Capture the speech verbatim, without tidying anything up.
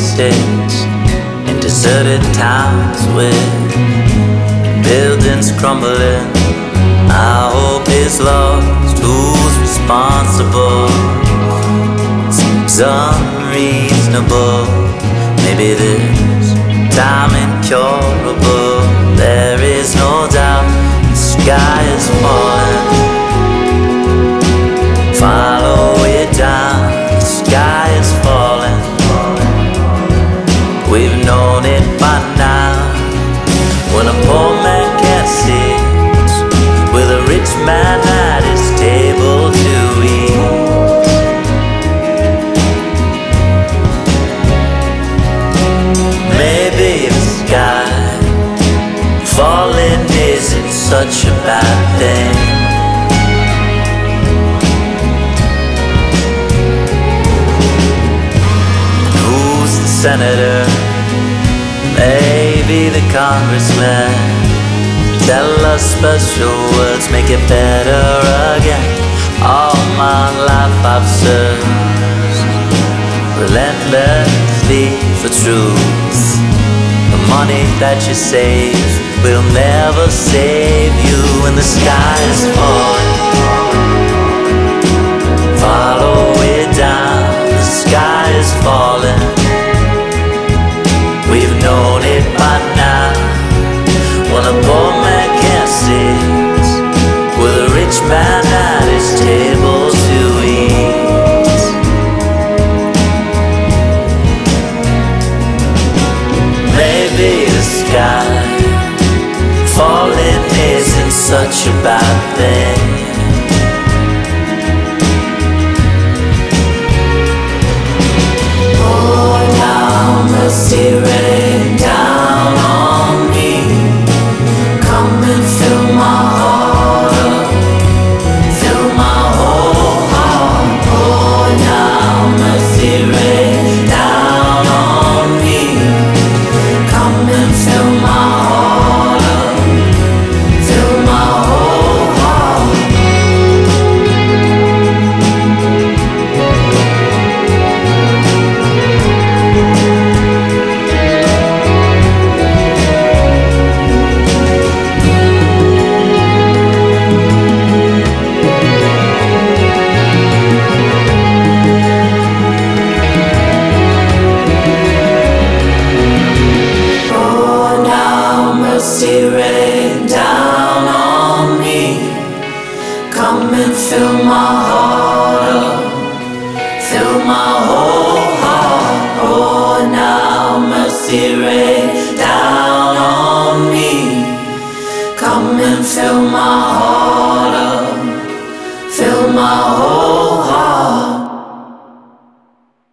sits in deserted towns with buildings crumbling. I hope is lost. Who's responsible? Seems unreasonable. Maybe this time incurable. There is no doubt the sky is falling. Follow it down, the sky is falling. We've known it by now. When a poor man can't sit with a rich man at his table to eat. Maybe the sky falling isn't such a bad thing. Who's the senator? Maybe the congressman. Tell us special words, make it better again. All my life I've searched relentlessly for truth. The money that you save will never save you when the sky is falling. Follow it down, the sky is falling. We've known it by now. When a poor man can't sit with a rich man at his table to eat. Maybe the sky falling isn't such a bad thing. Oh, now mercy rain down on me. Come and fill my heart up, fill my whole heart. Oh, now mercy rain down on me. Come and fill my heart up, fill my whole heart. Oh, now mercy rain down on me. Come and fill my heart up, fill my whole heart. Oh, now mercy rain down on me. Come and fill my heart.